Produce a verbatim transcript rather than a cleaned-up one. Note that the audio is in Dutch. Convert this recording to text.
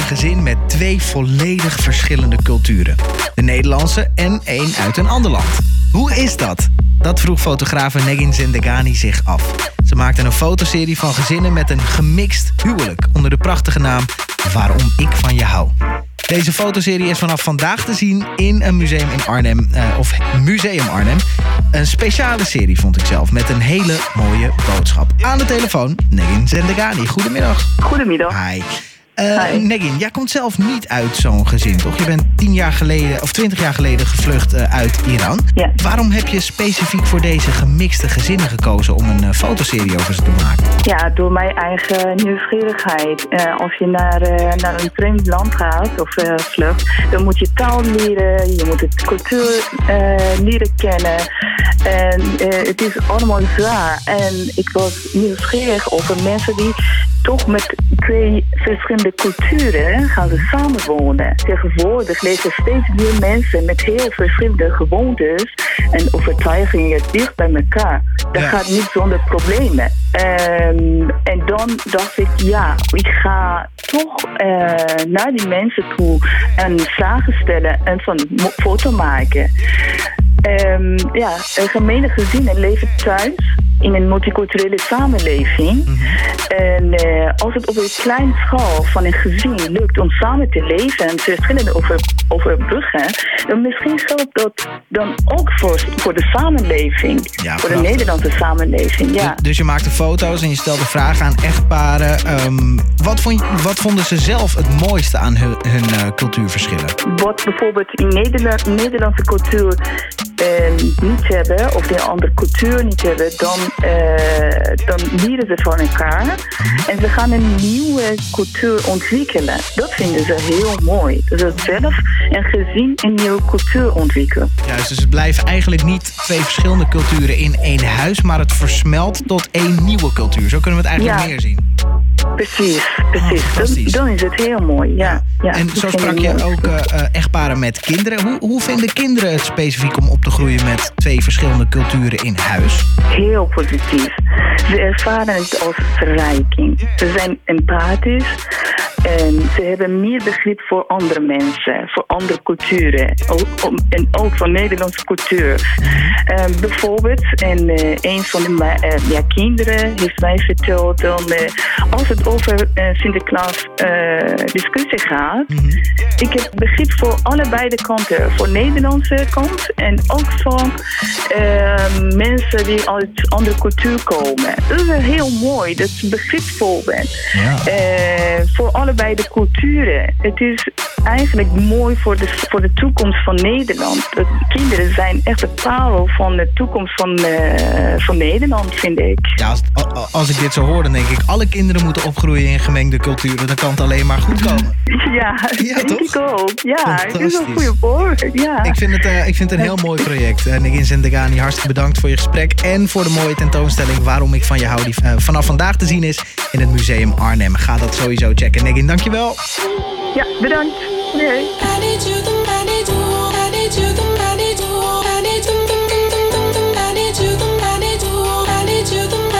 gezin met twee volledig verschillende culturen. De Nederlandse en één uit een ander land. Hoe is dat? Dat vroeg fotografe Negin Zendegani zich af. Ze maakte een fotoserie van gezinnen met een gemixt huwelijk onder de prachtige naam Waarom ik van je hou. Deze fotoserie is vanaf vandaag te zien in een museum in Arnhem, uh, of Museum Arnhem. Een speciale serie vond ik zelf, met een hele mooie boodschap. Aan de telefoon, Negin Zendegani. Goedemiddag. Goedemiddag. Hi. Uh, Negin, jij komt zelf niet uit zo'n gezin, toch? Je bent tien jaar geleden, of twintig jaar geleden gevlucht uh, uit Iran. Ja. Waarom heb je specifiek voor deze gemixte gezinnen gekozen om een uh, fotoserie over ze te maken? Ja, door mijn eigen nieuwsgierigheid. Uh, als je naar, uh, naar een vreemd land gaat of uh, vlucht, dan moet je taal leren, je moet de cultuur uh, leren kennen. En uh, het is allemaal zwaar. En ik was nieuwsgierig over mensen die toch met twee verschillende culturen gaan ze samenwonen. Tegenwoordig leven steeds meer mensen met heel verschillende gewoontes en overtuigingen dicht bij elkaar. Dat ja. gaat niet zonder problemen. Um, en dan dacht ik, ja, ik ga toch uh, naar die mensen toe en vragen stellen en van mo- foto maken. Um, ja, gemene gezinnen leven thuis in een multiculturele samenleving. Mm-hmm. En uh, als het op een kleine schaal van een gezin lukt om samen te leven en verschillende over, overbruggen, dan misschien geldt dat dan ook voor, voor de samenleving. Ja, voor de Nederlandse samenleving, ja. Dus, dus je maakte foto's en je stelde vragen aan echtparen. Um, wat, vond, wat vonden ze zelf het mooiste aan hun, hun uh, cultuurverschillen? Wat bijvoorbeeld in Nederland, Nederlandse cultuur uh, niet hebben, of die andere cultuur niet hebben, dan Uh, dan leren ze van elkaar. Mm-hmm. En ze gaan een nieuwe cultuur ontwikkelen. Dat vinden ze heel mooi. Dus dat zelf een gezin een nieuwe cultuur ontwikkelen. Juist, dus het blijven eigenlijk niet twee verschillende culturen in één huis, maar het versmelt tot één nieuwe cultuur. Zo kunnen we het eigenlijk ja. meer zien. Precies, precies. Oh, dan, dan is het heel mooi, ja. ja. ja en zo sprak je ook uh, uh, echtparen met kinderen. Hoe, hoe vinden kinderen het specifiek om op te groeien met twee verschillende culturen in huis? Heel positief. Ze ervaren het als verrijking. Ze zijn empathisch en ze hebben meer begrip voor andere mensen, voor andere culturen. Ook, en ook voor Nederlandse cultuur. Uh, bijvoorbeeld, en uh, een van de uh, ja, kinderen heeft mij verteld, dan, uh, als het over uh, Sinterklaas uh, discussie gaat, mm-hmm. ik heb begrip voor allebei de kanten. Voor de Nederlandse kant en ook voor uh, mensen die uit andere cultuur komen. Dat is heel mooi, dat je begripvol bent. Ja. Uh, voor allebei de culturen. Het is eigenlijk mooi voor de, voor de toekomst van Nederland. De kinderen zijn echt de parel van de toekomst van, uh, van Nederland, vind ik. Ja, als, als ik dit zo hoor, dan denk ik, alle kinderen moeten opgroeien in gemengde culturen. Dan kan het alleen maar goed komen. Ja, ja denk toch? Ik ook. Ja, het is een goede woord. Ja. Ik vind het, uh, ik vind het een heel mooi project. Uh, Negin Zendegani, hartstikke bedankt voor je gesprek en voor de mooie tentoonstelling Waarom ik van je hou, die uh, vanaf vandaag te zien is in het Museum Arnhem. Ga dat sowieso checken. Negin, dankjewel. Ja, bedankt. Nee.